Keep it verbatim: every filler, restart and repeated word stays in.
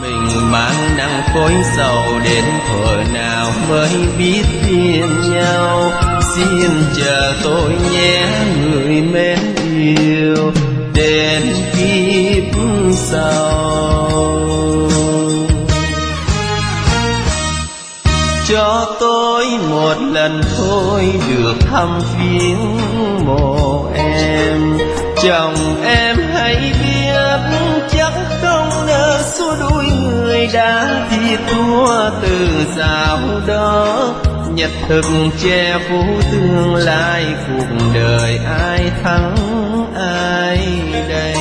Mình mang nặng khối sầu đến thuở nào mới biết phiền nhau. Xin chờ tôi nhé người mến yêu, đến kiếp sau. Cho tôi một lần thôi được thăm viếng mộ em. Chồng em hãy biết chắc không nỡ xua đuổi người đã thiệt thua từ dạo đó. Nhật thực che phủ tương lai cuộc đời ai thắng ai đây.